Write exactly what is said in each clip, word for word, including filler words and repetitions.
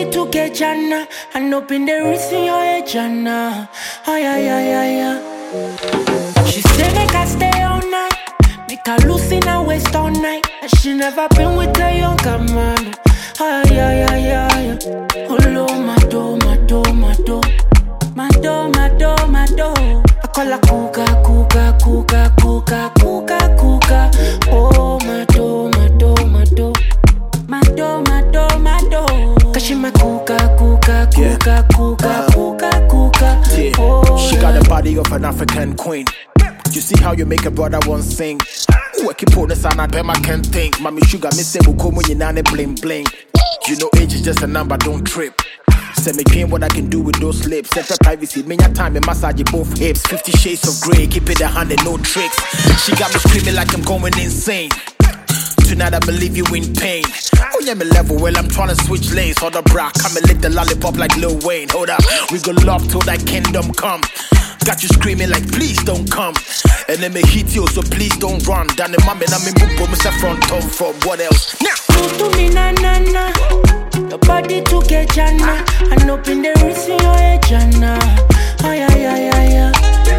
body to get jana, and open the wrist in your head jana. Ay ay ay ay ay. She say make I stay all night, make her loose in her waist all night. And she never been with a younger man. Ay ay ay ay. Oh Lord, my do, my do, my do, my do, my do, my do. I call her cougar, cougar, cougar, cougar, cougar, cougar. Oh my do, my do, my do. Mado, mado, mado. Cause she my cougar, cougar, cougar, cougar, cougar, cougar. Oh, she got the body of an African queen. You see how you make a brother want sing. Ooh, I keep on the sun, I can't think. Mommy sugar, me say we come when you nane bling bling. You know age is just a number, don't trip. Say me game what I can do with those lips. Set for privacy, me your time and massage both hips. Fifty shades of grey, keep it a hundred, no tricks. She got me screaming like I'm going insane. Tonight I believe you in pain. Oh yeah, me level well, I'm tryna switch lanes. Hold up, bra, come and lick the lollipop like Lil Wayne. Hold up, we go love till that kingdom come. Got you screaming like please don't come. And then me hit you, so please don't run. Down the mommy, I'm in boom, me say front top from what else? Now, to me na na na. Your body to get jana, and open the wrist in your head jana. Ay ay ay ay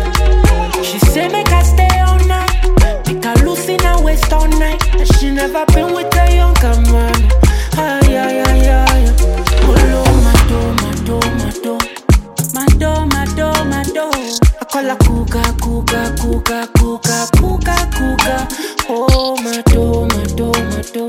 ay. She say make I stay all night, make her loose in her waist all night. And she never been with a younger man. Ay ay ay ay. Oh Lord, my do, my do, my do, my do, my do, my do. I call her cougar, cougar, cougar, cougar, cougar, cougar. Oh my do, my do, my do.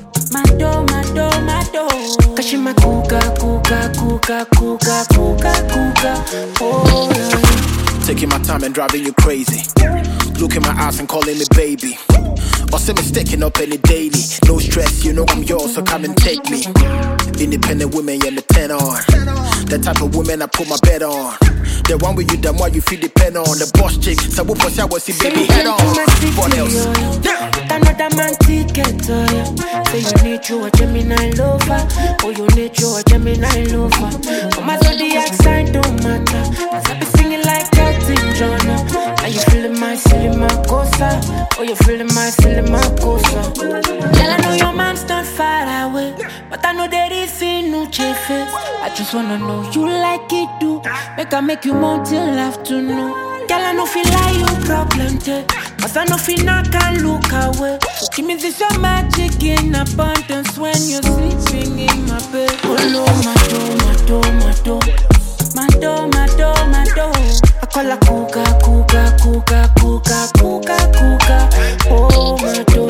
Mado, mado, mado. Cause she my cougar, cougar, cougar, cougar, cougar, cougar. Oh yeah. Taking my time and driving you crazy. Look in my eyes and calling me baby. Or say me sticking up any daily. No stress, you know I'm yours, so come and take me. Independent women, yeah, me ten on. The type of women I put my bet on. The one with you, the one you feel depend on. The boss chick, so what was I was see baby head on. What else? Yeah. Another man ticket, oh yeah. Say you need you a Gemini lover. Oh, you need you a Gemini lover. But my zodiac sign don't matter. Cause I be singing like Elton John. Are you feeling my silly Makosa? Oh, you feeling my silly Makosa? Girl, I know your man's not far away, but I know there is in no face. I just wanna know you like it do. Make I make you more till afternoon. Girl, I know feel like you problem te. Cause I know feel I can look away. So give me this your magic in abundance when you're sleeping in my bed. Oh no, my do, my do, my do, my do, my do, my do. I call her cougar, cougar, cougar, cougar, cougar, cougar. Oh my do.